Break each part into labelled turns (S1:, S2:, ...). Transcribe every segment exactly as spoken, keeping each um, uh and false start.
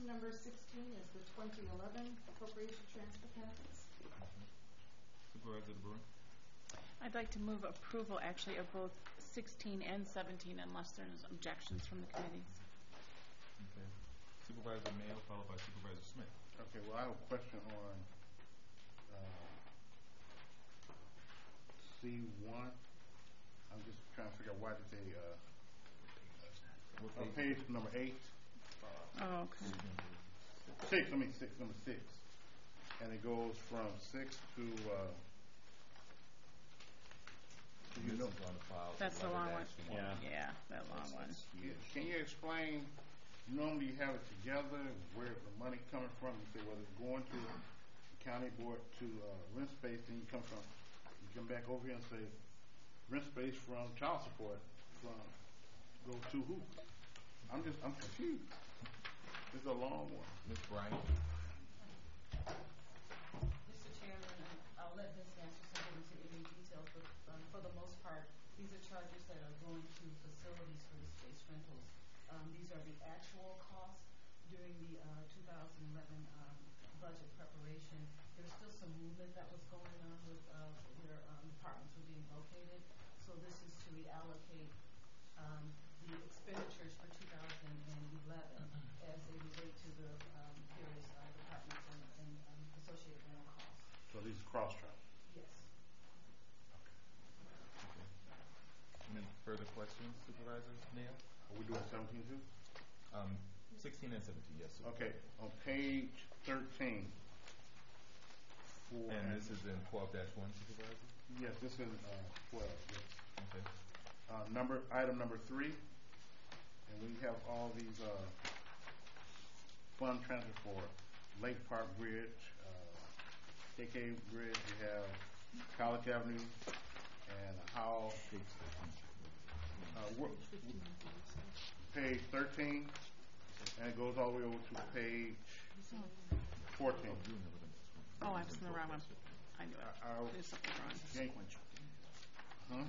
S1: Item number sixteen is the twenty eleven appropriation transfer packets.
S2: Mm-hmm. Supervisor DeBruin.
S3: I'd like to move approval, actually, of both sixteen and seventeen, unless there's objections from the committees.
S2: Okay. Supervisor Mayo, followed by Supervisor Smith.
S4: Okay, well, I have a question on uh, C one. I'm just trying to figure out why did they, uh, uh, page number eight. Uh,
S3: Oh, okay.
S4: Six, I mean six, number six. And it goes from six to, uh, do you know?
S2: On the file,
S3: That's the long one.
S2: Yeah.
S3: Yeah, that long one.
S4: Yeah. Can you explain, normally you have it together, where the money coming from? You say, well, it's going to the county board to uh, rent space, then you come from, you come back over here and say, rent space from child support, from, go to who? I'm just, I'm confused. This is a long one.
S2: Miz Bryant.
S1: Mister Chairman, I'll let Miz answer some of into any details, but um, for the most part, these are charges that are going to facilities for the space rentals. Um, these are the actual costs during the uh, two thousand eleven um, budget preparation. There's still some movement that was going on with uh, where um, departments were being located. So this is to reallocate um, the expenditures for two thousand eleven as they relate to the um, various uh, departments and, and um, associated rental costs.
S4: So these are cross traffic.
S1: Yes.
S2: Any further questions, Supervisor Mayo?
S4: Are we doing seventeen too?
S2: Um, sixteen and seventeen, yes. Sir.
S4: Okay, on page thirteen. For
S2: And this is in twelve dash one, Supervisor?
S4: Yes, this is uh, twelve. Yes.
S2: Okay.
S4: Uh, number item number three, and we have all these uh, fund transfer for Lake Park Bridge, uh, K K Bridge. We have College Avenue and Howell. Uh, page thirteen, and it goes all the way over to page fourteen.
S3: Oh, I was in the wrong one. I knew it.
S4: Uh,
S3: There's something wrong.
S4: huh?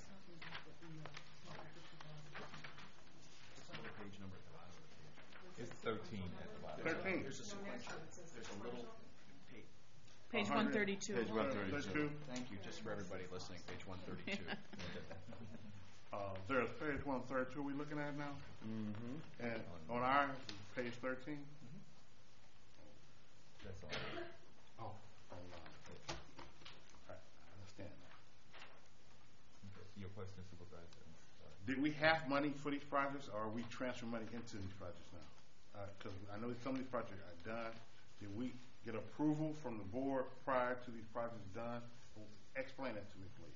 S2: Page number at the bottom of the page. It's thirteen at the bottom.
S4: thirteen.
S5: There's a sequential. There's a little page.
S3: Page one thirty-two.
S5: Page one thirty-two.
S4: thirty-two.
S5: Thank you, just for everybody listening, page one thirty-two.
S4: Uh, there's page one thirty-two we're looking at now,
S5: Mm-hmm.
S4: and on ours, page thirteen.
S2: That's all.
S4: Oh, online. Okay. I I understand that.
S2: Okay. Your question, Supervisor. Sorry.
S4: Did we have money for these projects, or are we transferring money into these projects now? Because I know some of these projects are done. Did we get approval from the board prior to these projects done? Explain that to me, please.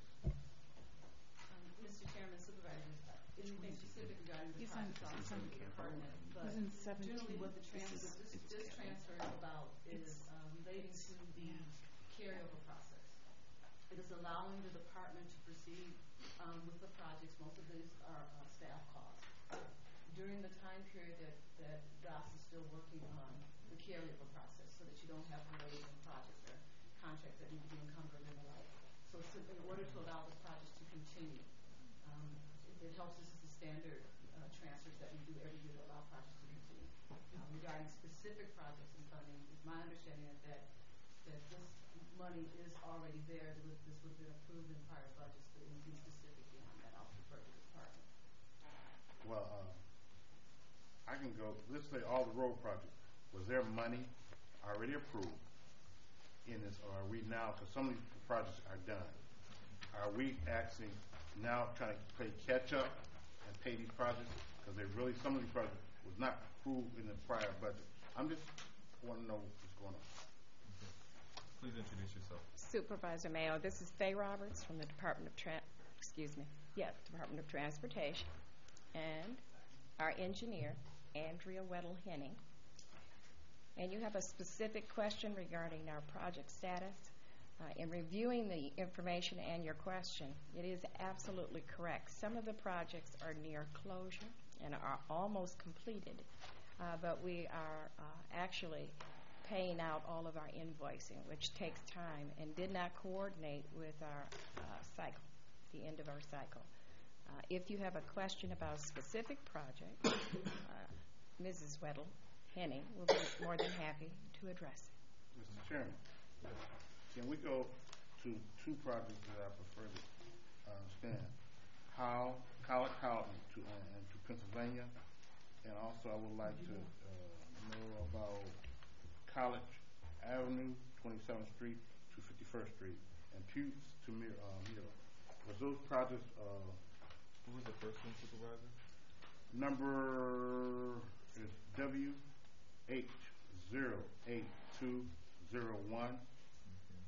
S1: Um, Mister Chairman, Supervisors, uh, anything specific regarding the
S3: He's on-
S1: project
S3: he's
S1: officer
S3: on
S1: department, but
S3: He's in seventeen.
S1: generally what the transfer, this, this transfer is about is um, relating to the carryover process. It is allowing the department to proceed um, with the projects. Most of these are uh, staff costs. During the time period that, that D O S is still working on the carryover process, so that you don't have delays in projects or contracts that need to be encumbered and the like. So, so in order to allow this project to continue, um, it, it helps. This is the standard uh, transfers that we do every year to allow projects to continue. Um, regarding specific projects and funding, it's my understanding that, that that this money is already there. This would have been approved in prior budgets, but anything specific beyond that, I'll refer to the department.
S4: Well, uh, I can go, let's say all the road projects. Was there money already approved in this, or are we now, because some of these projects are done, are we actually now trying to play catch up and pay these projects? Because they really, some of these projects was not approved in the prior budget. I'm just want to know what's going on.
S2: Please introduce yourself.
S6: Supervisor Mayo, this is Faye Roberts from the Department of Tran excuse me, yes, Department of Transportation, and our engineer, Andrea Weddle Henning. And you have a specific question regarding our project status. Uh, in reviewing the information and your question, it is absolutely correct. Some of the projects are near closure and are almost completed, uh, but we are uh, actually paying out all of our invoicing, which takes time and did not coordinate with our uh, cycle, the end of our cycle. Uh, if you have a question about a specific project, uh, Missus Weddle Henning will be more than happy to address.
S4: Mister Chairman, can we go to two projects that I prefer to understand? How College Carlton to, uh, and to Pennsylvania, and also I would like to uh, know about College Avenue, twenty-seventh Street to fifty-first Street, and Pugh's to Mir uh, Miro. Was those projects, uh,
S2: Who was the first one, Supervisor?
S4: number is W H zero eight two zero one.
S2: Okay.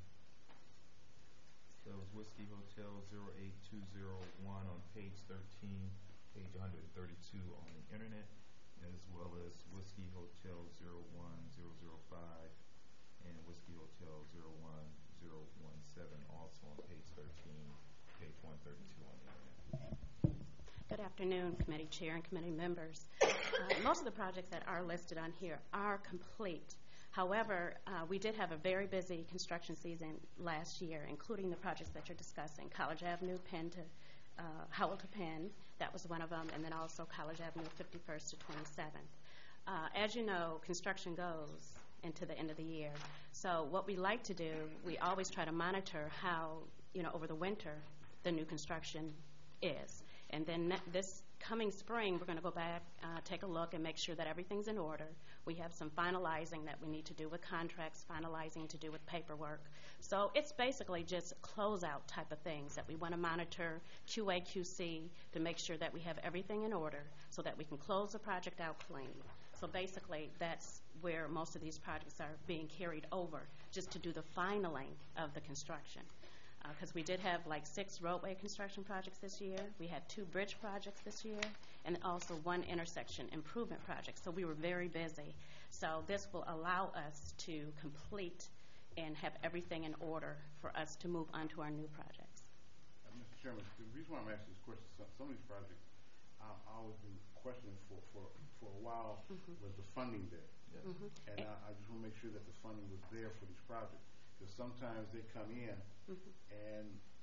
S2: So it was Whiskey Hotel zero eight two zero one on page thirteen, page one hundred thirty-two on the internet, as well as Whiskey Hotel zero one zero zero five and Whiskey Hotel zero one zero one seven, also on page thirteen, page one thirty-two on the internet.
S7: Good afternoon, committee chair and committee members. Uh, most of the projects that are listed on here are complete. However, uh, we did have a very busy construction season last year, including the projects that you're discussing, College Avenue, Penn to uh, Howell to Penn, that was one of them, and then also College Avenue, fifty-first to twenty-seventh. Uh, as you know, construction goes into the end of the year. So what we like to do, we always try to monitor how, you know, over the winter, the new construction is. And then this coming spring, we're going to go back, uh, take a look, and make sure that everything's in order. We have some finalizing that we need to do with contracts, finalizing to do with paperwork. So it's basically just closeout type of things that we want to monitor, Q A, Q C, to make sure that we have everything in order so that we can close the project out clean. So basically, that's where most of these projects are being carried over, just to do the finaling of the construction. Because uh, we did have like six roadway construction projects this year. We had two bridge projects this year, and also one intersection improvement project. So we were very busy. So this will allow us to complete and have everything in order for us to move on to our new projects.
S4: Uh, Mister Chairman, the reason why I'm asking this question, some, some of these projects, I, I always been questioning for, for, for a while, mm-hmm. was the funding there.
S2: Yes.
S7: Mm-hmm.
S4: And I, I just want to make sure that the funding was there for these projects. Because sometimes they come in, mm-hmm. and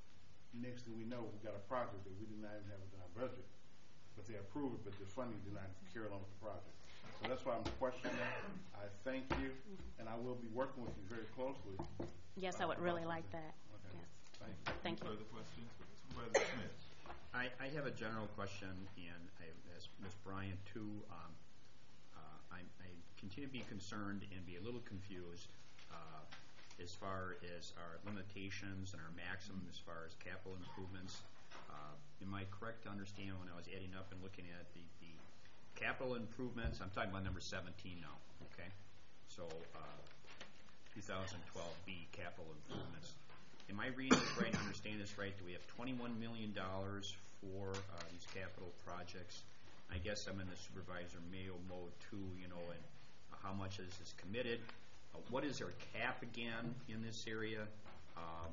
S4: next thing we know, we got a project that we did not even have in our budget, but they approved it, but the funding did not carry along with the project. So that's why I'm questioning that. I thank you, mm-hmm. and I will be working with you very closely.
S7: Yes, uh, I would really like that.
S4: Okay.
S7: Yes.
S4: Thank you.
S7: Thank you.
S2: Further questions? Supervisor Smith.
S5: I, I have a general question, and I, as Miz Bryant too, um, uh, I, I continue to be concerned and be a little confused uh, as far as our limitations and our maximum as far as capital improvements. Uh, am I correct to understand when I was adding up and looking at the, the capital improvements, I'm talking about number seventeen now, okay? So uh, two thousand twelve B capital improvements. Am I reading this right and understand this right? Do we have twenty-one million dollars for uh, these capital projects? I guess I'm in the Supervisor Mayo mode too, you know, and how much of this is committed? Uh, what is our cap again in this area? Uh,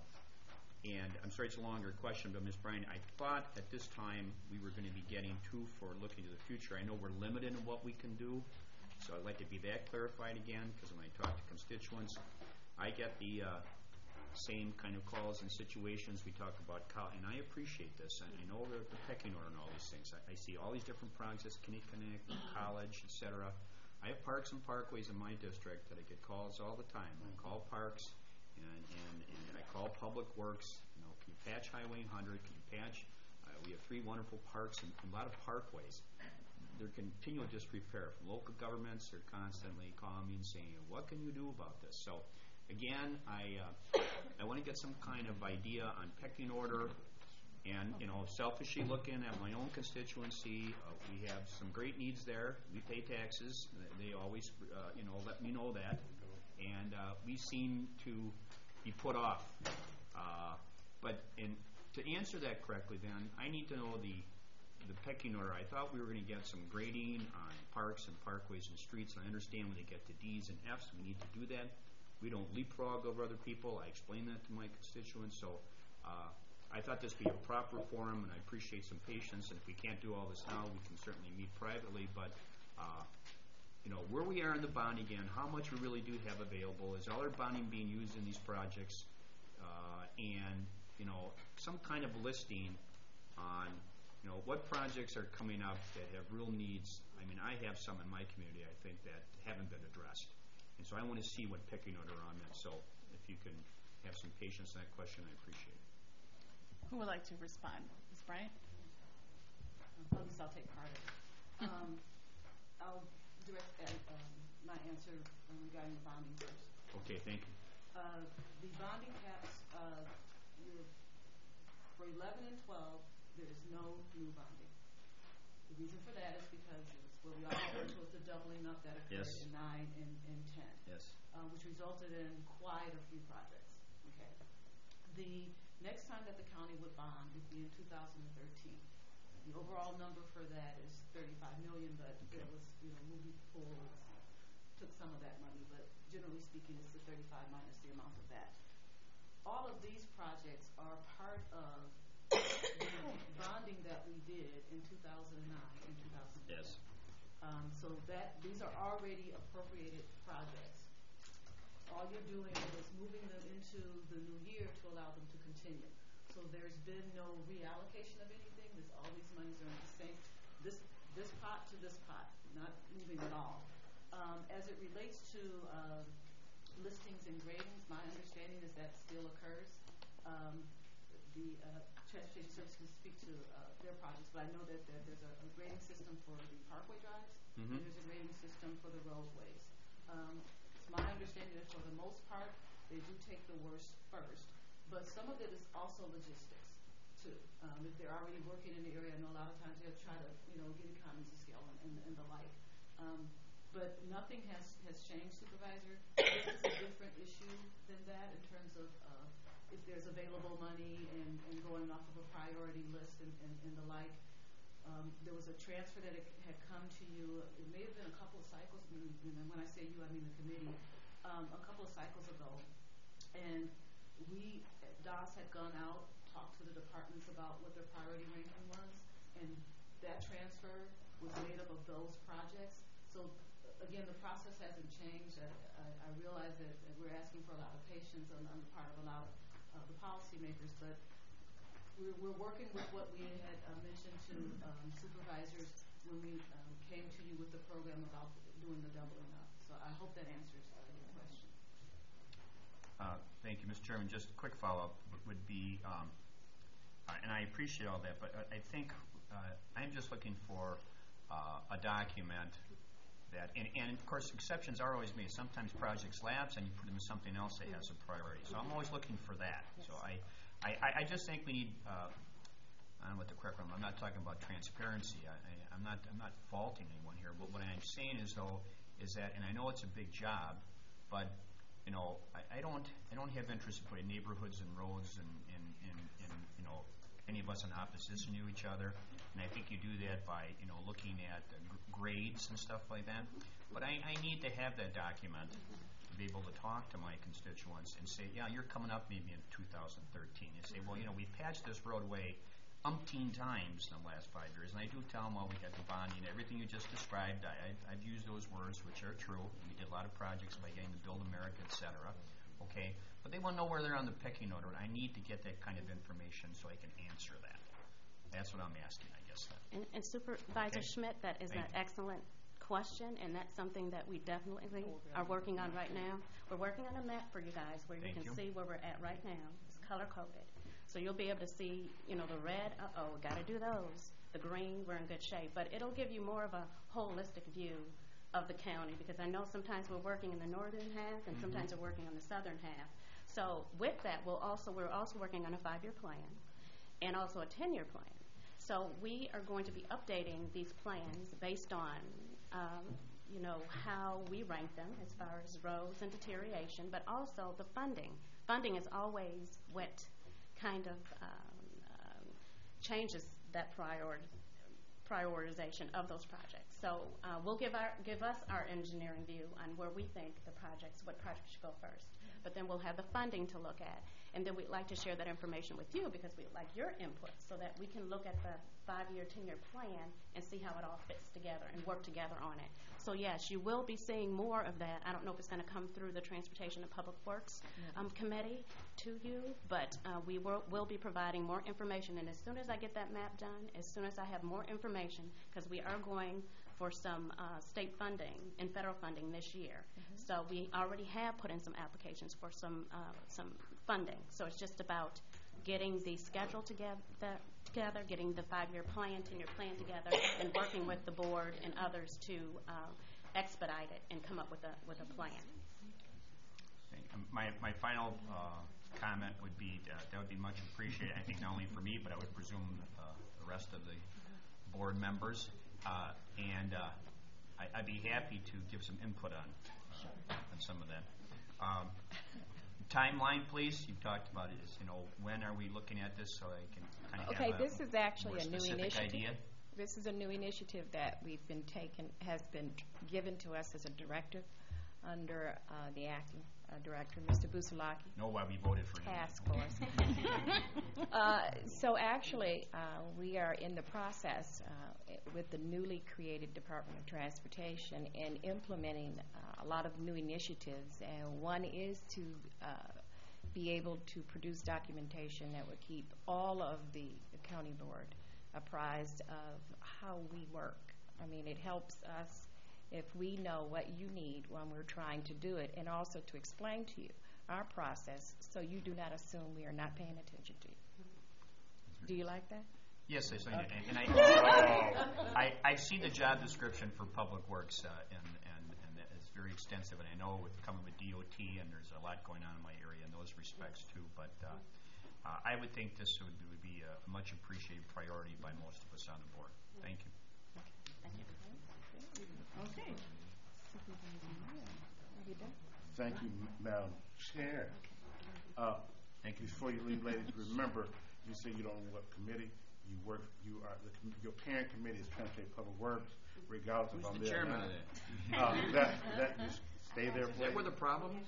S5: and I'm sorry it's a longer question, but Miz Bryant, I thought at this time we were going to be getting two for looking to the future. I know we're limited in what we can do, so I'd like to be that clarified again, because when I talk to constituents, I get the uh, same kind of calls and situations we talk about, and I appreciate this. I, I know the, the pecking order and all these things. I, I see all these different projects, Connect, Connect, College, et cetera. I have parks and parkways in my district that I get calls all the time. I call parks and, and, and I call public works. You know, can you patch Highway one hundred? Can you patch? Uh, we have three wonderful parks and a lot of parkways. They're continual disrepair from local governments. They're constantly calling me and saying, "What can you do about this?" So, again, I uh, I want to get some kind of idea on pecking order. And, you know, selfishly looking at my own constituency, uh, we have some great needs there. We pay taxes. They always, uh, you know, let me know that. And uh, we seem to be put off. Uh, but in, to answer that correctly, then, I need to know the, the pecking order. I thought we were going to get some grading on parks and parkways and streets. And I understand when they get to D's and F's, we need to do that. We don't leapfrog over other people. I explain that to my constituents. So, uh, I thought this would be a proper forum, and I appreciate some patience. And if we can't do all this now, we can certainly meet privately. But, uh, you know, where we are in the bond again, how much we really do have available, is all our bonding being used in these projects, uh, and, you know, some kind of listing on you know, what projects are coming up that have real needs? I mean, I have some in my community, I think, that haven't been addressed. And so I want to see what pecking order on that. So if you can have some patience on that question, I appreciate it.
S3: Who would like to respond? Miz Bryant?
S1: At least I'll take part of it. Um, I'll direct uh, um, my answer um, regarding the bonding first.
S5: Okay, thank you.
S1: Uh, the bonding caps, uh, you're- for eleven and twelve, there is no new bonding. The reason for that is because it's what we all refer to as the doubling up that occurred
S5: Yes.
S1: in nine and, and ten,
S5: Yes.
S1: uh, which resulted in quite a few projects. Okay. The next time that the county would bond would be in two thousand thirteen. The overall number for that is thirty-five million, but there was, you know, movie pools took some of that money, but generally speaking, it's the thirty-five minus the amount of that. All of these projects are part of the bonding that we did in two thousand nine and two thousand ten.
S5: Yes.
S1: Um, so that, these are already appropriated projects. All you're doing is moving them into the new year to allow them to continue. So there's been no reallocation of anything. This, all these monies are in the same, this, this pot to this pot, not moving at all. Um, as it relates to, uh, listings and gradings, my understanding is that still occurs. Um, the, uh, Transportation Service can speak to, uh, their projects, but I know that there, there's a, a grading system for the parkway drives,
S5: Mhm.
S1: and there's a grading system for the roadways. Um, it's my understanding that for the most part, they do take the worst first, but some of it is also logistics too. Um, if they're already working in the area, I know a lot of times they'll try to, you know, get economies of scale and, and, and the like. Um, but nothing has, has changed, Supervisor. This is a different issue than that in terms of, uh, if there's available money and, and going off of a priority list and, and, and the like. Um, there was a transfer that it had come to you, it may have been a couple of cycles, and when I say you, I mean the committee, um, a couple of cycles ago. And we, D O S had gone out, talked to the departments about what their priority ranking was, and that transfer was made up of those projects. So again, the process hasn't changed. I, I, I realize that, that we're asking for a lot of patience on, on the part of a lot of uh, the policymakers, but we're, we're working with what we had uh, mentioned to um, supervisors when we um, came to you with the program about doing the doubling up. So I hope that answers uh, your question.
S5: Uh, Thank you, Mister Chairman. Just a quick follow-up would- would be, um, uh, and I appreciate all that, but I I think uh, I'm just looking for uh, a document that, and, and of course, exceptions are always made. Sometimes projects lapse and you put them in something else that has a priority. So I'm always looking for that. So I, I, I just think we need, uh, I don't know what the correct one, I'm not talking about transparency. I, I, I'm not, I'm not faulting anyone here, but what I'm saying is though, is that, and I know it's a big job, but you know, I, I don't, I don't have interest in putting neighborhoods and roads and, and, and, and you know, any of us in opposition to each other. And I think you do that by, you know, looking at the gr- grades and stuff like that. But I, I need to have that document to be able to talk to my constituents and say, yeah, you're coming up maybe in two thousand thirteen. You say, well, you know, we patched this roadway umpteen times in the last five years. And I do tell them, well, we got the bonding, everything you just described. I, I, I've used those words, which are true. We did a lot of projects by getting the Build America, et cetera. Okay? But they want to know where they're on the pecking order, and I need to get that kind of information so I can answer that. That's what I'm asking, I guess. Then.
S7: And, and Supervisor
S5: Okay.
S7: Schmidt, that is
S5: Thank
S7: an
S5: you.
S7: excellent question, and that's something that we definitely are working on right now. We're working on a map for you guys where you
S5: Thank
S7: can
S5: you.
S7: see where we're at right now. It's color-coded. So you'll be able to see, you know, the red, uh-oh, we got to do those. The green, we're in good shape. But it'll give you more of a holistic view of the county, because I know sometimes we're working in the northern half and
S5: Mhm.
S7: sometimes we're working on the southern half. So with that, we'll also, we're also working on a five-year plan and also a ten-year plan. So we are going to be updating these plans based on, um, you know, how we rank them as far as roads and deterioration, but also the funding. Funding is always what kind of um, um, changes that prior, prioritization of those projects. So uh, we'll give our give us our engineering view on where we think the projects, what projects should go first. But then we'll have the funding to look at. And then we'd like to share that information with you because we'd like your input so that we can look at the five-year, ten-year plan and see how it all fits together and work together on it. So yes, you will be seeing more of that. I don't know if it's going to come through the Transportation and Public Works um, Committee to you, but uh, we will, will be providing more information. And as soon as I get that map done, as soon as I have more information, because we are going for some uh, state funding and federal funding this year. Mm-hmm. So we already have put in some applications for some uh, some funding. So it's just about getting the schedule together, together, getting the five-year plan, ten-year plan together, and working with the board and others to uh, expedite it and come up with a with a plan.
S5: My my final uh, comment would be uh, that would be much appreciated. I think not only for me, but I would presume uh, the rest of the board members. Uh, and uh, I, I'd be happy to give some input on uh, on some of that. Um, timeline, please. You talked about it. Is, you know, when are we looking at this so I can kind of
S6: okay,
S5: have a
S6: this is actually
S5: more
S6: a new
S5: specific
S6: initiative.
S5: idea?
S6: This is a new initiative that we've been taken, has been given to us as a directive under uh, the acting uh, director, Mister Busalaki.
S5: Know why we voted for you.
S6: Task force. uh, so actually, uh, we are in the process uh, with the newly created Department of Transportation in implementing uh, a lot of new initiatives, and one is to uh, be able to produce documentation that would keep all of the, the county board apprised of how we work. I mean, it helps us if we know what you need when we're trying to do it, and also to explain to you our process so you do not assume we are not paying attention to you. Do you like that?
S5: Yes, I see.
S6: Okay.
S5: And I, I, I've seen the job description for Public Works, uh, and, and, and it's very extensive, and I know with coming with D O T, and there's a lot going on in my area in those respects too, but uh, uh, I would think this would, would be a much appreciated priority by most of us on the board. Thank you.
S3: Okay.
S4: Thank you, Madam Chair. Uh,
S5: Thank you.
S4: Before you leave, ladies, remember, you say you don't know what committee you work. You are the, com- your parent committee is Transportation Public Works, regardless
S5: Who's
S4: if I'm
S5: the
S4: there or
S5: chairman
S4: not.
S5: of that?
S4: Uh, that that you stay there,
S5: Is
S4: please.
S5: that where the problem is?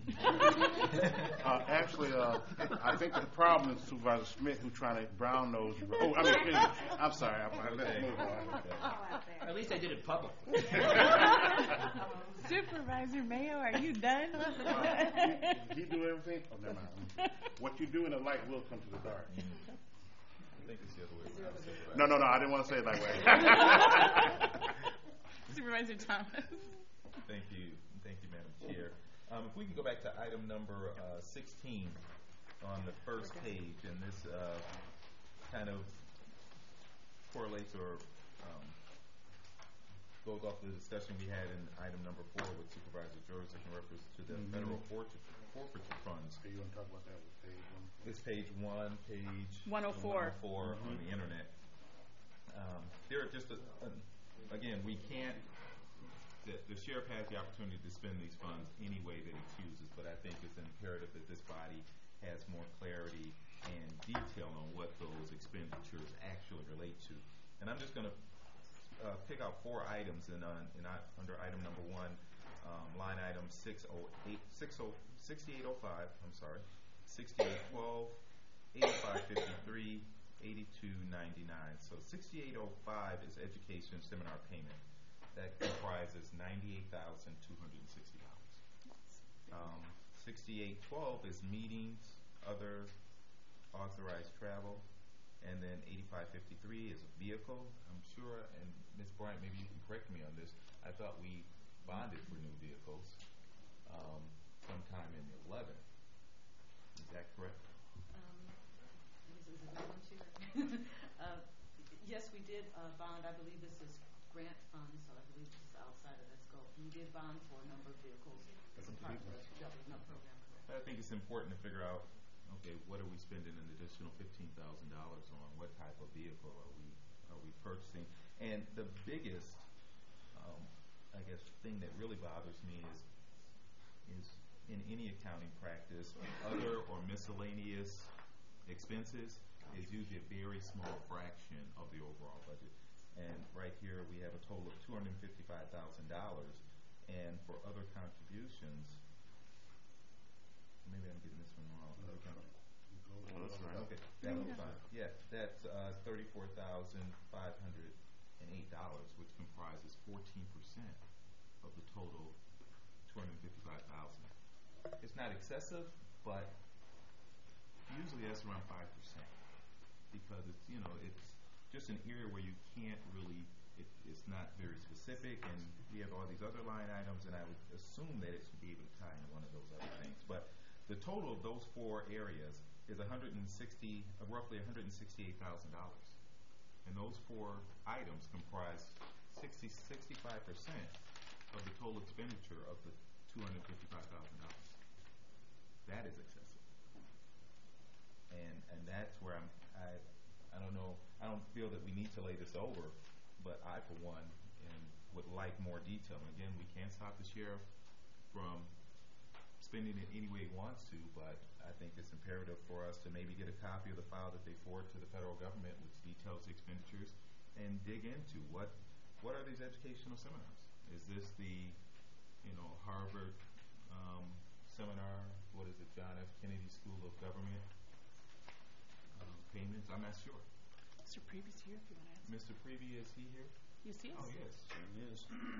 S4: Uh, actually, uh, I think the problem is Supervisor Smith, who's trying to brown nose you. Oh, I mean, excuse me. I'm sorry. I, I let it move on.
S5: At least I did it publicly.
S3: Supervisor Mayo, are you done?
S4: Uh, he, he do everything. Oh, never mind. What you do in the light will come to the dark.
S2: I think it's the other way around.
S4: No, no, no. I didn't want to say it that way.
S3: Supervisor Thomas.
S2: Thank you. Thank you, Madam Chair. Um, if we can go back to item number uh, sixteen on the first page, and this uh, kind of correlates or um, goes off the discussion we had in item number four with Supervisor Joseph in reference to the
S4: Mm-hmm.
S2: federal forfeit, forfeiture funds.
S4: Are you going to talk about that with page one?
S2: It's page one, page
S3: one oh four.
S2: one oh four on the internet. Um, there are just, a, a, again, we can't, the, the sheriff has the opportunity to spend these funds any way that he chooses, but I think it's imperative that this body has more clarity and detail on what those expenditures actually relate to. And I'm just going to uh, pick out four items in, uh, in uh, under item number one, um, line item six oh eight, sixty-eight oh five, I'm sorry, sixty-eight twelve, eighty-five fifty-three, eighty-two ninety-nine. So sixty-eight oh five is education seminar payment. That comprises ninety-eight thousand two hundred sixty dollars. Um, sixty-eight twelve is meetings, other authorized travel, and then eighty-five fifty-three is a vehicle. I'm sure, and Miz Bryant, maybe you can correct me on this. I thought we bonded for new vehicles um, sometime in eleven. Is that correct?
S1: Um, this is Madam Chair. uh, yes, we did uh, bond. I believe this is grant funds, so I believe this is outside of that scope. We did bond for a number of vehicles as a part of the government program.
S2: I think it's important to figure out, okay, what are we spending an additional fifteen thousand dollars on? What type of vehicle are we are we purchasing? And the biggest, um, I guess, thing that really bothers me is is in any accounting practice, other or miscellaneous expenses is usually a very small fraction of the overall budget. And right here we have a total of two hundred fifty-five thousand dollars, and for other contributions, maybe I'm getting this one wrong.
S4: No,
S2: Other con-
S4: go
S2: Oh, that's right, okay, that was fine, yeah, that's, uh, thirty-four thousand five hundred and eight dollars, which comprises fourteen percent of the total two hundred and fifty-five thousand. It's not excessive, but usually that's around five percent, because it's, you know, it's just an area where you can't really, it, it's not very specific, and we have all these other line items, and I would assume that it should be able to tie into one of those other things, but the total of those four areas is one hundred sixty, uh, roughly one hundred sixty-eight thousand dollars. And those four items comprise sixty, sixty-five percent of the total expenditure of the two hundred fifty-five thousand dollars. That is excessive. And, and that's where I'm, I, I don't know, I don't feel that we need to lay this over, but I, for one, and would like more detail. And again, we can't stop the sheriff from spending it any way he wants to, but I think it's imperative for us to maybe get a copy of the file that they forward to the federal government, which details the expenditures, and dig into what what are these educational seminars? Is this the, you know, Harvard um, seminar? What is it, John F. Kennedy School of Government um, payments? I'm not sure.
S3: Mister Prevy's here if you want to ask.
S2: Mister Prevy, is he here?
S3: Yes, he is.
S2: Oh, yes.
S5: He is.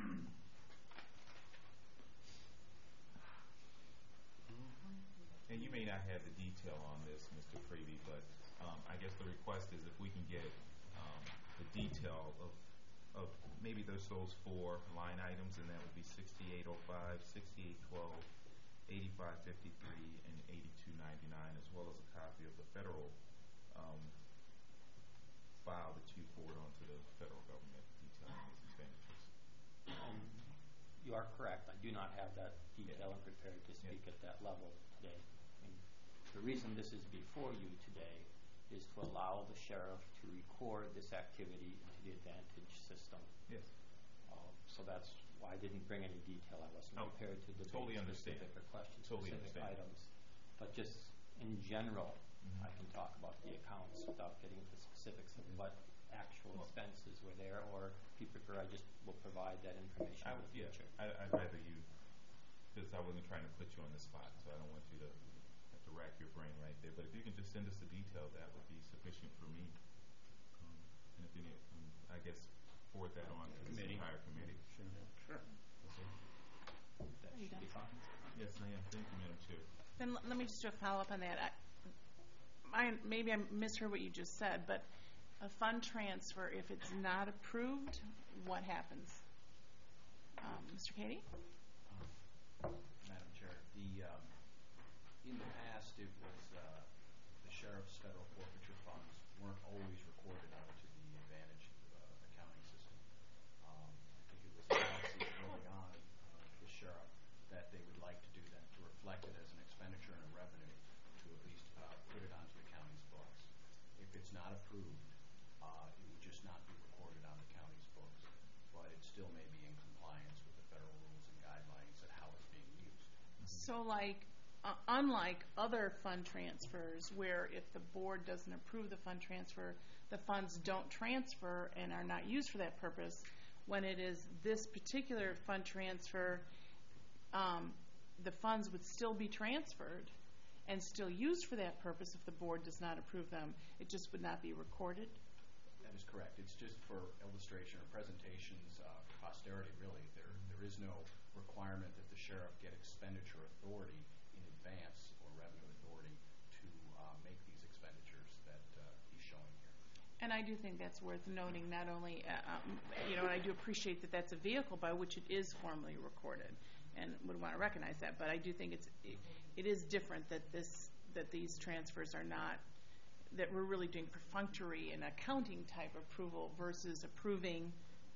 S2: And you may not have the detail on this, Mister Prevy, but um, I guess the request is if we can get um, the detail of, of maybe there's those four line items, and that would be sixty-eight oh five, sixty-eight twelve, eighty-five fifty-three, and eighty-two ninety-nine, as well as a copy of the federal um, file that you forward on to the federal government detailing these expenditures.
S8: Um, You are correct. I do not have that detail and prepared to speak
S2: Yeah.
S8: at that level today. I mean, the reason this is before you today is to allow the sheriff to record this activity into the Advantage system.
S2: Yes.
S8: Uh, so that's why I didn't bring any detail. I wasn't
S2: Oh,
S8: prepared to debate
S2: totally understand.
S8: specific or question
S2: Totally
S8: specific
S2: understand.
S8: items. But just in general,
S2: Mhm.
S8: I can talk about the accounts without getting into specifics of what actual
S2: Well-
S8: expenses were there, or if you prefer, I just will provide that information
S2: I
S8: in
S2: would,
S8: the
S2: yeah,
S8: future.
S2: I, I'd rather you, because I wasn't trying to put you on the spot, so I don't want you to have to rack your brain right there. But if you can just send us the detail, that would be sufficient for me. Um, and if you need, um, I guess, forward that on to this
S5: Committee.
S2: entire committee.
S5: Sure.
S8: That
S3: Are you
S8: should be
S3: done?
S8: fine.
S2: Yes, I am. Thank you, Madam Chair.
S3: Then l- let me just do a follow-up on that. I, I, maybe I misheard what you just said, but a fund transfer, if it's not approved, what happens? Um, Mister Katie?
S9: Madam Chair, the, um, in the past, it was, uh, the sheriff's federal forfeiture funds weren't always recorded onto the Advantage uh, accounting system. Um, I think it was a policy early on of the sheriff that they would like to do that, to reflect it as an expenditure and a revenue, to at least uh, put it onto the county's books. If it's not approved, uh, it would just not be recorded on the county's books, but it still may be in compliance with the federal rules and guidelines at how it's being used.
S3: So like, uh, unlike other fund transfers, where if the board doesn't approve the fund transfer, the funds don't transfer and are not used for that purpose, when it is this particular fund transfer, um, the funds would still be transferred and still used for that purpose if the board does not approve them. It just would not be recorded.
S9: That is correct. It's just for illustration or presentations, uh, posterity, really. There, there is no requirement that the sheriff get expenditure authority in advance or revenue authority to uh, make these expenditures that uh, he's showing here.
S3: And I do think that's worth noting, not only, uh, um, you know, and I do appreciate that that's a vehicle by which it is formally recorded, and would want to recognize that, but I do think it's, it, it is different that this, that these transfers are not, that we're really doing perfunctory and accounting type approval versus approving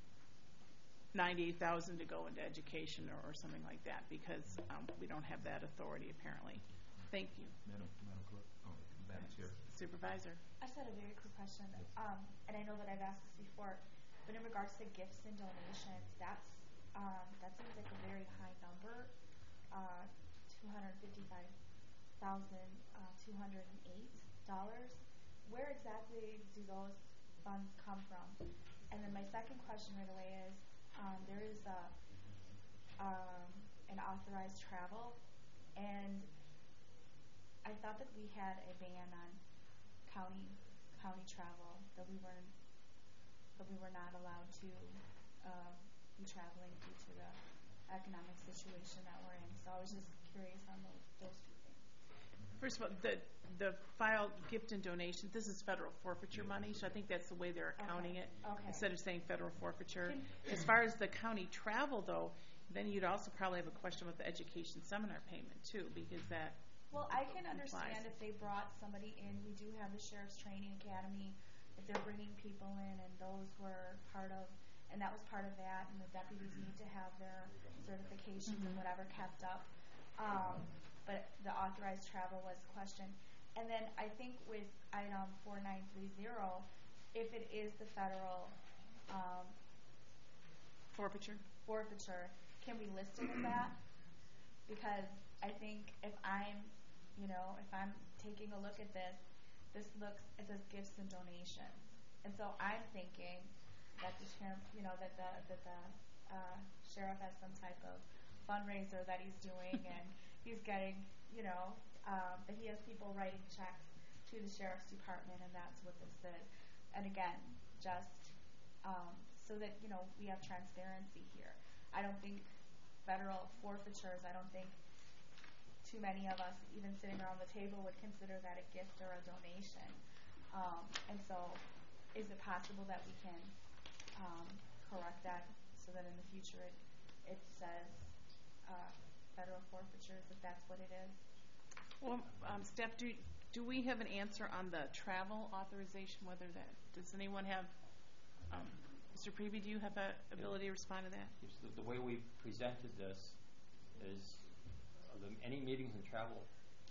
S3: ninety-eight thousand to go into education or, or something like that, because um, we don't have that authority apparently. Thank you.
S2: Madam, Madam Clerk, oh, Madam Chair.
S3: Supervisor.
S10: I just had a very quick question, um, and I know that I've asked this before, but in regards to gifts and donations, that's, um, that seems like a very high number, uh, two hundred fifty-five thousand, uh, two hundred eight dollars. Where exactly do those funds come from? And then my second question right away is, um, there is a, um, an authorized travel, and I thought that we had a ban on county, county travel, that we weren't, that we were not allowed to, um, be traveling due to the economic situation that we're in. So I was just curious on those, those two things.
S3: First of all, the, the filed gift and donation, this is federal forfeiture money, so I think that's the way they're accounting
S10: Okay,
S3: it,
S10: okay.
S3: instead of saying federal forfeiture.
S10: Can-
S3: As far as the county travel, though, then you'd also probably have a question with the education seminar payment, too, because that,
S10: Well, I can
S3: Implies.
S10: understand if they brought somebody in. We do have the Sheriff's Training Academy. If they're bringing people in, and those were part of, and that was part of that, and the deputies need to have their certifications and whatever kept up. Um, but the authorized travel was questioned. And then I think with item four nine three zero, if it is the federal um,
S3: forfeiture.
S10: forfeiture, can we list it as that? Because I think if I'm, you know, if I'm taking a look at this, this looks, it says gifts and donations. And so I'm thinking that the sheriff, you know, that the, that the uh, sheriff has some type of fundraiser that he's doing and he's getting, you know, um, that he has people writing checks to the sheriff's department, and that's what this is. And again, just um, so that, you know, we have transparency here. I don't think federal forfeitures, I don't think too many of us, even sitting around the table, would consider that a gift or a donation. Um, and so is it possible that we can um, correct that so that in the future it, it says uh, federal forfeitures, if that's what it is?
S3: Well, um, Steph, do, do we have an answer on the travel authorization, whether that, does anyone have, um, Mister Preby, do you have a ability to respond to that?
S8: Yes, the, the way we presented this is uh, the, any meetings and travel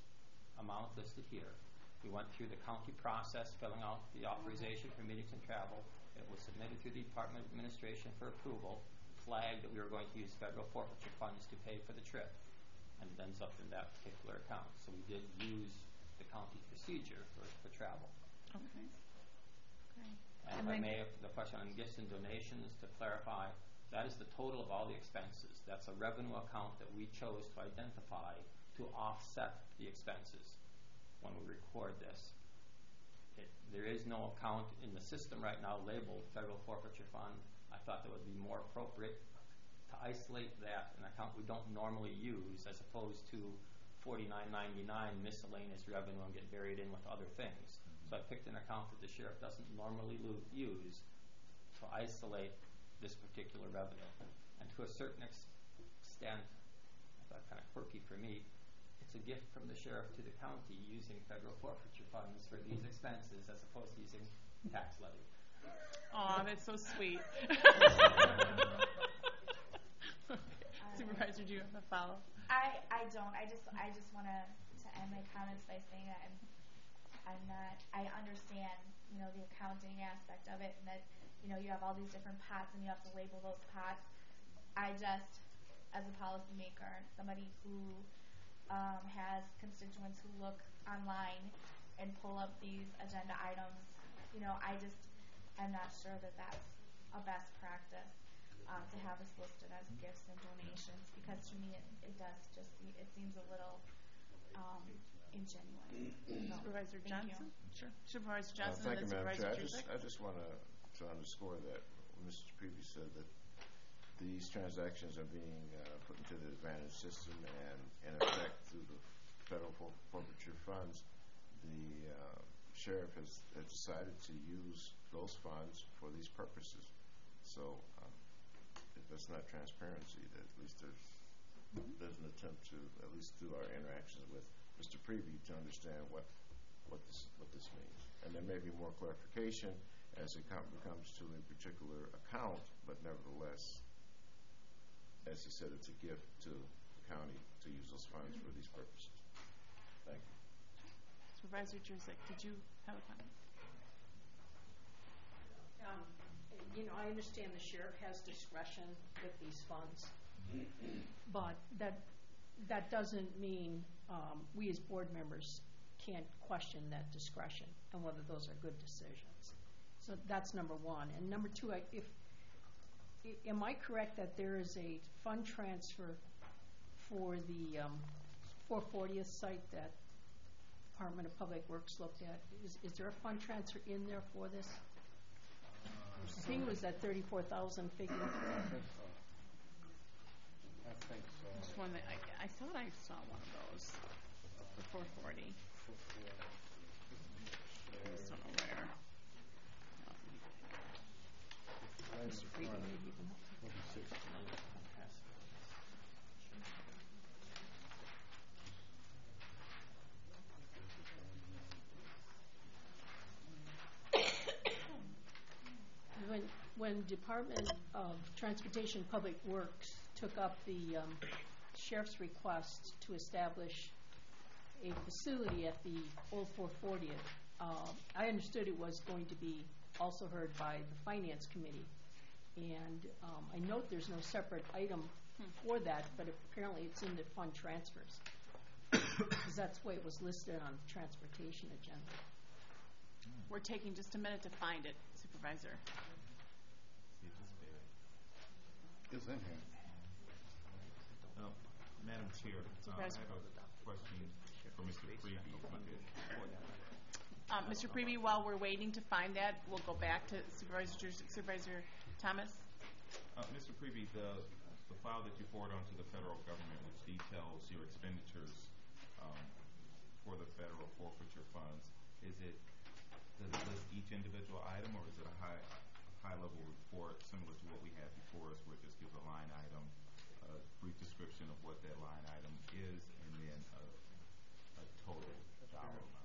S8: amount listed here. We went through the county process, filling out the authorization for meetings and travel. It was submitted to the Department of Administration for approval, flagged that we were going to use federal forfeiture funds to pay for the trip, and it ends up in that particular account. So we did use the county procedure for, for travel.
S3: Okay. Okay.
S8: And,
S3: And
S8: if I
S3: then-
S8: may, the question on gifts and donations, to clarify, that is the total of all the expenses. That's a revenue account that we chose to identify to offset the expenses when we record this. It, there is no account in the system right now labeled Federal Forfeiture Fund. I thought that would be more appropriate to isolate that, an account we don't normally use, as opposed to forty-nine ninety-nine miscellaneous revenue and get buried in with other things. So I picked an account that the sheriff doesn't normally lo- use to isolate this particular revenue. And to a certain ex- extent, I thought kind of quirky for me, it's a gift from the sheriff to the county using federal forfeiture funds for these expenses as opposed to using tax levy.
S3: Aw, that's so sweet. Supervisor, do you have a follow?
S10: I, I don't. I just I just want to to end my comments by saying that I'm I'm not. I understand, you know, the accounting aspect of it, and that, you know, you have all these different pots and you have to label those pots. I just, as a policymaker, somebody who um, has constituents who look online and pull up these agenda items, you know, I just am not sure that that's a best practice. Um, to have us listed as gifts and donations, because to me it, it does just se- it seems a little um, ingenuine. So,
S3: Supervisor
S10: thank
S3: Johnson?
S10: you.
S3: Sure. Supervisor
S11: Uh,
S3: Johnson
S11: Thank
S3: and
S11: you,
S3: then
S11: Madam Chair.
S3: Supervisor
S11: I just,
S3: Juzek.
S11: I just want to, to underscore that Mister Preby said that these transactions are being uh, put into the Advantage system, and in effect through the federal for- forfeiture funds, the uh, sheriff has, has decided to use those funds for these purposes. So um, if that's not transparency, that at least there's there's an attempt to, at least through our interactions with Mister Preby, to understand what what this what this means. And there may be more clarification as it com- becomes to a particular account, but nevertheless, as he said, it's a gift to the county to use those funds for these purposes. Thank you.
S3: Supervisor Juzek, did you have a comment?
S12: Um, you know, I understand the sheriff has discretion with these funds, but that that doesn't mean um, we as board members can't question that discretion and whether those are good decisions. So that's number one. And number two, I, if I, am I correct that there is a fund transfer for the um, four fortieth site that Department of Public Works looked at? Is, is there a fund transfer in there for this? I think it was that thirty-four thousand figure.
S4: I think so. I think so.
S3: Just one that, I, I thought I saw one of those, the four forty. I just don't know where. Mister Freeman, maybe you can help. When, when Department of Transportation Public Works took up the um, sheriff's request to establish a facility at the old four fortieth, uh, I understood it was going to be also heard by the Finance Committee. And um, I note there's no separate item for that, but apparently it's in the fund transfers. Because that's the way it was listed on the transportation agenda. We're taking just a minute to find it, Supervisor.
S4: It's in here.
S2: Uh, Madam Chair, uh, I have a question for Mister Freeby.
S3: Uh, Mister Preby, while we're waiting to find that, we'll go back to Supervisor, Supervisor Thomas.
S2: Uh, Mister Preby, the, the file that you forward on to the federal government, which details your expenditures um, for the federal forfeiture funds, is it, does it list each individual item, or is it a high, high-level report similar to what we had before us, where it just gives a line item, a brief description of what that line item is, and then a, a total dollar amount?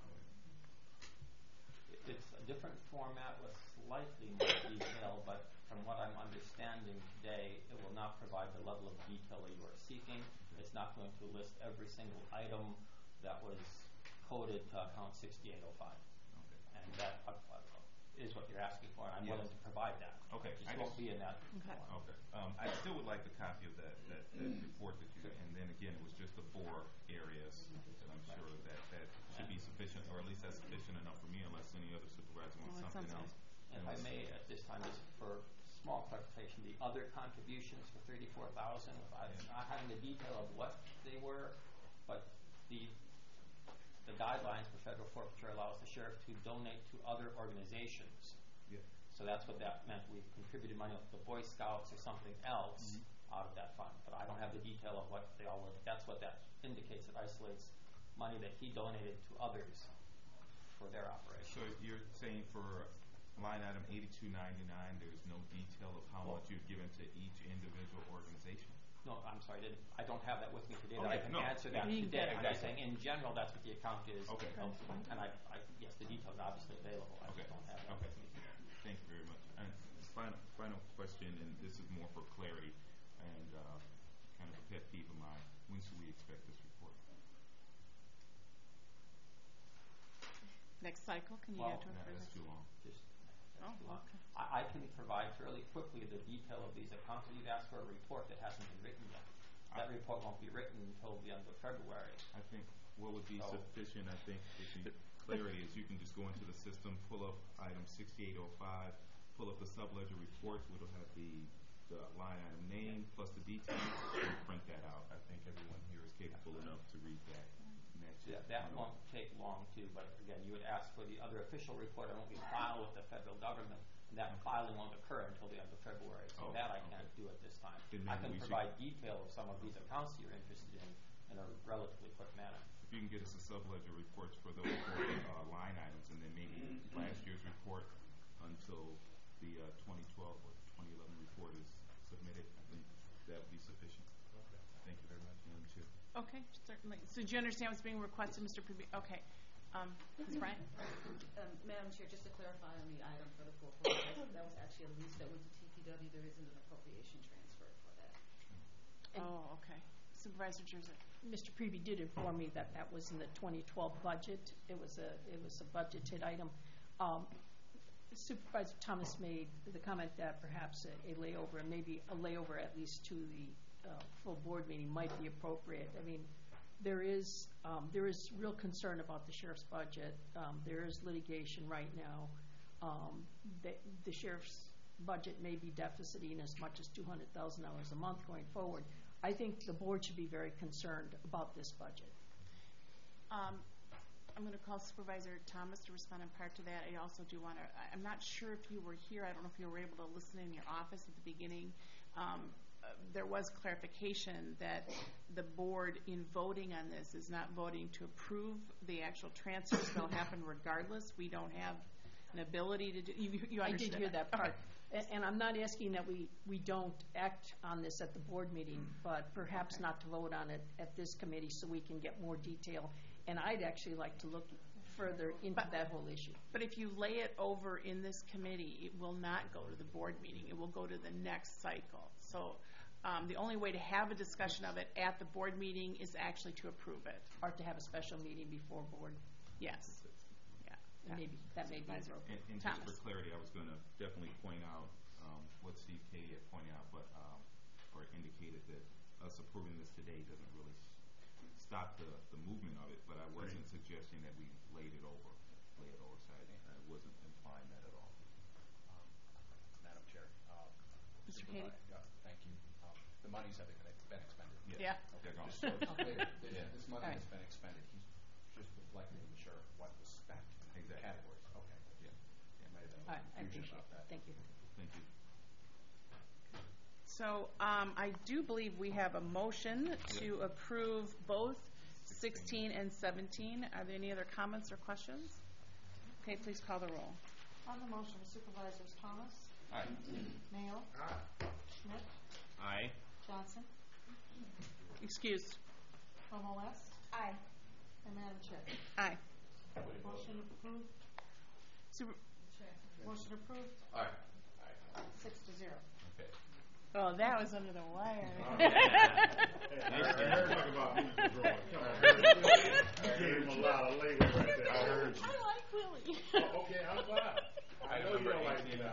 S8: It's a different format with slightly more detail, but from what I'm understanding today, it will not provide the level of detail that you are seeking. It's not going to list every single item that was coded to account sixty-eight oh five.
S2: Okay.
S8: And that uh, uh, is what you're asking for, and I'm
S2: Yes.
S8: willing to provide that.
S2: Okay.
S8: It
S2: I
S8: just won't
S2: just-
S8: be in that
S3: Okay.
S8: form.
S2: Okay. Um, I still would like the copy of that, that, that report that you got, and then again, it was just the four areas that I'm sure that, that should be sufficient, or at least that's sufficient enough for me, unless any other supervisor
S3: Well,
S2: wants
S3: that
S2: something
S3: sounds
S2: else.
S8: If I may, at this time, just for small clarification, the other contributions for thirty-four thousand, without not having the detail of what they were, but the the guidelines for federal forfeiture allows the sheriff to donate to other organizations.
S2: Yeah.
S8: So that's what that meant. We contributed money to the Boy Scouts or something else
S2: Mm-hmm.
S8: out of that fund, but I don't have the detail of what they all were. That's what that indicates. It isolates money that he donated to others for their operation.
S2: So you're saying for line item eighty-two ninety-nine, there's no detail of how much you've given to each individual organization?
S8: No, I'm sorry, I, didn't, I don't have that with me today. That I
S2: Okay,
S8: can
S2: no.
S8: answer that
S3: You can
S8: today.
S3: get it.
S8: I'm just saying, in general, that's what the account is.
S2: Okay.
S8: Of, and I, I, yes, the details are obviously available. I
S2: Okay.
S8: just don't have that
S2: Okay.
S8: with me.
S2: Thank you very much. And final, final question, and this is more for clarity and uh, kind of a pet peeve of mine. When should we expect this report?
S3: Next cycle, can you
S8: Well,
S3: get to it
S2: No,
S3: for
S2: that's
S3: this?
S2: too long.
S8: Just,
S3: Oh,
S8: that's too long.
S3: okay.
S8: I, I can provide fairly quickly the detail of these accounts. You've asked for a report that hasn't been written yet. That
S2: I-
S8: report won't be written until the end of February.
S2: I think what would be
S8: Oh.
S2: sufficient, I think, if you, clarity is you can just go into the system, pull up item sixty-eight oh five, pull up the subledger reports, which will have the, the line item name plus the details, and print that out. I think everyone here is capable enough to read that. And that's
S8: Yeah,
S2: it.
S8: that won't take long too, but again, you would ask for the other official report. It won't be filed with the federal government, and that filing won't occur until the end of February. So
S2: Oh,
S8: that I
S2: okay.
S8: can't do at this time.
S2: Then
S8: I
S2: maybe
S8: can
S2: we should-
S8: provide detail of some of these accounts you're interested in in a relatively quick manner.
S2: If you can get us a subledger reports for those four uh, line items, and then maybe last year's report until the uh, twenty twelve or twenty eleven report is submitted, I think that would be sufficient. Thank you very much, Madam Chair.
S3: Okay, certainly. So do you understand what's being requested, Mister Preby? Okay. Um, Miz Bryant?
S1: Um, Madam Chair, just to clarify on the item for the four forty, that that was actually a lease that went to T P W. There isn't an appropriation transfer for that.
S3: Oh, okay. Supervisor Jersey?
S12: Mister Preby did inform me that that was in the twenty twelve budget. It was a, it was a budgeted item. Um, Supervisor Thomas made the comment that perhaps a, a layover, and maybe a layover at least to the uh, full board meeting might be appropriate. I mean, there is, um, there is real concern about the sheriff's budget. Um, there is litigation right now. Um, the, the sheriff's budget may be deficiting as much as two hundred thousand dollars a month going forward. I think the board should be very concerned about this budget.
S3: Um, I'm going to call Supervisor Thomas to respond in part to that. I also do want to, I'm not sure if you were here, I don't know if you were able to listen in your office at the beginning. Um, uh, there was clarification that the board, in voting on this, is not voting to approve the actual transfers. They'll happen regardless. We don't have an ability to do, you, you
S12: I
S3: understand
S12: did hear that part.
S3: Okay.
S12: And, and I'm not asking that we, we don't act on this at the board meeting, but perhaps not to vote on it at this committee so we can get more detail. And I'd actually like to look further into
S3: But-
S12: that whole issue.
S3: But if you lay it over in this committee, it will not go to the board meeting. It will go to the next cycle. So um, the only way to have a discussion of it at the board meeting is actually to approve it.
S12: Or to have a special meeting before board.
S3: Yes. Yeah.
S12: And maybe, that may be
S3: Supervisor
S12: appropriate.
S2: And, and just
S3: Thomas.
S2: for clarity, I was going to definitely point out um, what Steve Katie had pointed out, but um, or indicated that us approving this today doesn't really s- stop the, the movement of it. But I wasn't suggesting that we laid it over, lay it over side. I wasn't implying that at all.
S9: Um, Madam Chair. uh,
S3: Mister
S9: Supervi-
S3: Katie?
S9: yeah, Thank you. Um, The monies have been been expended.
S3: Yeah.
S2: They're gone.
S9: Just so it's clear, this,
S2: Yeah.
S9: this money
S12: All
S9: has
S12: right.
S9: been expended. He's just reflecting to the sheriff what was spent in
S2: Exactly.
S9: categories. Okay.
S2: Yeah.
S9: There might have been
S12: All
S9: a
S12: right, I
S9: little confusion
S12: appreciate
S9: about
S12: that.
S9: that.
S12: Thank you.
S2: Thank you.
S3: So um, I do believe we have a motion to approve both sixteen and seventeen. Are there any other comments or questions? Okay, please call the roll.
S13: On the motion, Supervisors Thomas,
S2: Aye.
S13: Mayo, Schmidt,
S2: Aye.
S13: Johnson,
S3: Excused.
S13: Romo West,
S10: Aye.
S13: and Madam Chair.
S3: Aye.
S13: Motion approved,
S3: Super-
S13: motion approved,
S2: Aye.
S13: six to zero.
S2: Okay.
S3: oh, that was under the wire.